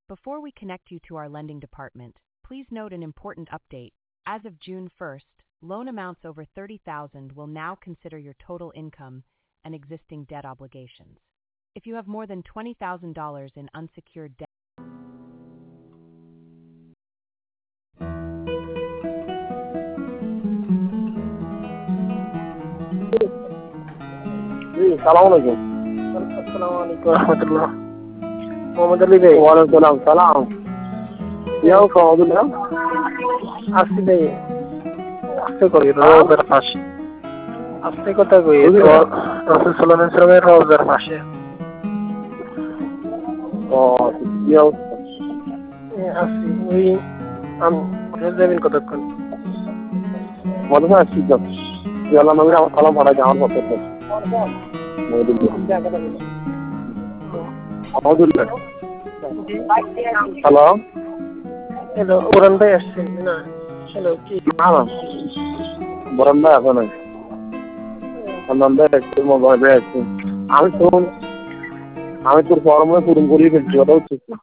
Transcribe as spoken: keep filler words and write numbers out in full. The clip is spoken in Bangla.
Before we connect you to our lending department, please note an important update. As of June first, loan amounts over thirty thousand dollars will now consider your total income and existing debt obligations. If you have more than twenty thousand dollars in unsecured debt, সালাম আলাইকুম। আসসালামু আলাইকুম রহমতুল্লাহ। মোহাম্মদ আলী ভাই। ওয়ালাইকুম সালাম। ইয়াও কমদুল্লাহ আসছি ভাই, আসতে করি হ্যাঁ? রোজার পাশে। আসতে কথা কই বুঝলি? রাসূল সাল্লাল্লাহু আলাইহি ওয়াসাল্লামের রোজার পাশে। ও কি অবস্থা? এ, আসছি ওই আমি যাবেন কতক্ষণ? মনে হয় আসছি তো। ইয়াল্লাহ নবীর আমার সালাম পাঠাই আমার পক্ষ থেকে। আলহামদুলিল্লাহ। হ্যালো হ্যালো, ওরান ভাই আসছেন না? হ্যালো, কি না না বরণ ভাই আছে নাই, সন্ধান ভাই আসছে, মোবাইল ভাই আসছে। আমি তো আমি তোর ফর্মে পূরণ করিয়ে ফেলছি, কথা হচ্ছে।